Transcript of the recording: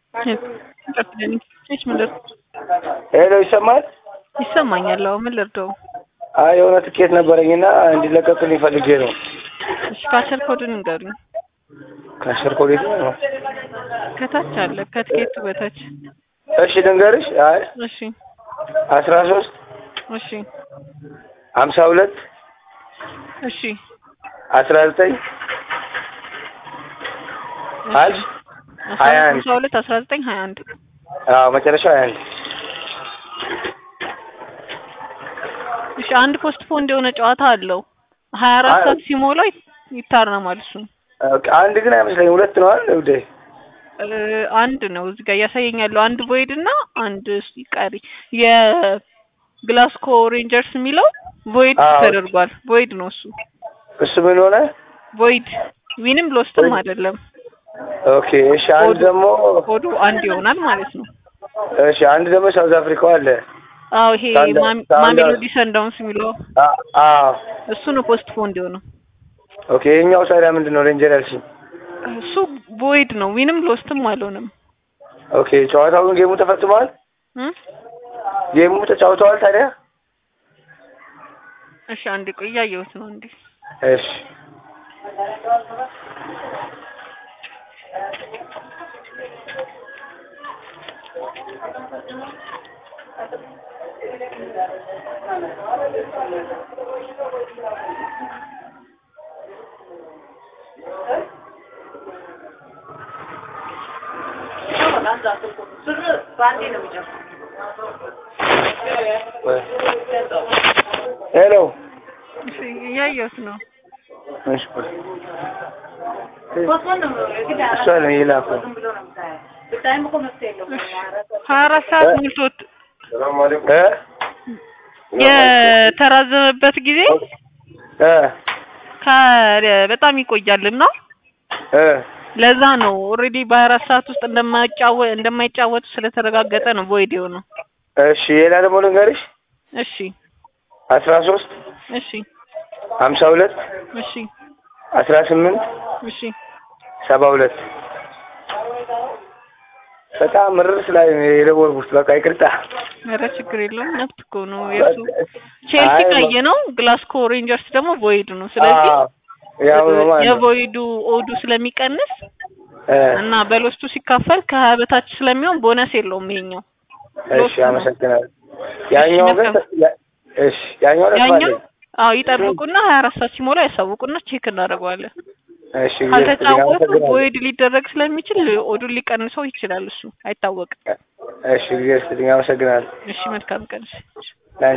እሺ ምን ልርዳው? ሄሎ ይሰማል? ይሰማኛል። አዎ ምን ልርዳው? አይ የሆነ ትኬት ነበረኝና እንዲለቀቅልኝ ፈልጌ ነው። እሺ ካሸር ኮዱን ንገሩኝ። ካሸር ኮድ ነው? ከታች አለ ከትኬቱ በታች። እሺ ልንገርሽ። አይ እሺ 13 እሺ 52 እሺ 19 አይ 21 12 19 21 አዎ መጨረሻው 21 እሺ አንድ ፖስት ፖን እንደሆነ ጨዋታ አለው 24 ሰዓት ሲሞላው ይታረማል እሱ አንድ ግን አይመስለኝም ሁለት ነው አይደል ውዴ አንድ ነው እዚህ ጋር ያሳየኛል አንድ ቮይድ እና አንድ ቀሪ የግላስኮ ሬንጀርስ የሚለው ቮይድ ተደርጓል ቮይድ ነው እሱ ምን ሆነ ቮይድ ዊንም ሎስትም አይደለም ኦኬ እሺ አንድ ደግሞ ኮዱ አንድ ይሆናል ማለት ነው እሺ አንድ ደግሞ ሳውዝ አፍሪካ አለ አዎ ይሄ ማሜሎዲ ሰንዳውንስ የሚለው አዎ እሱ ነው ፖስት ፖን ነው ኦኬ የኛው ታዲያ ምንድነው ሬንጀር ያልሽኝ እሱ ቮይድ ነው ዊንም ሎስትም አልሆነም ኦኬ ጨዋታው ግን ጌሙ ተፈጽሟል ጌሙ ተጫውተዋል ታዲያ እሺ አንዴ ቆይ እያየሁት ነው እንዴ እሺ ሄሎ እሺ እያየሁት ነው እሺ እሷን ይላኩ 24 ሰዓት ሙልቶት የተራዘመበት ጊዜ በጣም ይቆያልና ለዛ ነው ኦሬዲ በ24 ሰዓት ውስጥ እንደማይጫወቱ ስለተረጋገጠ ነው ቮይድ ነው እሺ ሌላ ደግሞ ልንገርሽ እሺ 13 እሺ 52 እሺ 18 እሺ 72 በጣም ምርስ ላይ የደወልኩት በቃ ይቅርታ ኧረ ችግር የለውም ነፍት እኮ ነው የሱ ቼልሲ ቀይ ነው ግላስኮ ሬንጀርስ ደግሞ ቮይድ ነው ስለዚህ የቮይዱ ኦዱ ስለሚቀንስ እና በሎስቱ ሲካፈል ከ20 በታች ስለሚሆን ቦነስ የለውም ይሄኛው እሺ አመሰግናለሁ ያኛው ግን እሺ ያኛው አዎ ይጠብቁና 24 ሰዓት ሲሞላ ያሳውቁና ቼክ እናደርገዋለን እሺ ካልተጫወቱ ቮይድ ሊደረግ ስለሚችል ኦዱን ሊቀንሰው ይችላል እሱ አይታወቅም እሺ አመሰግናለሁ እሺ መልካም ቀን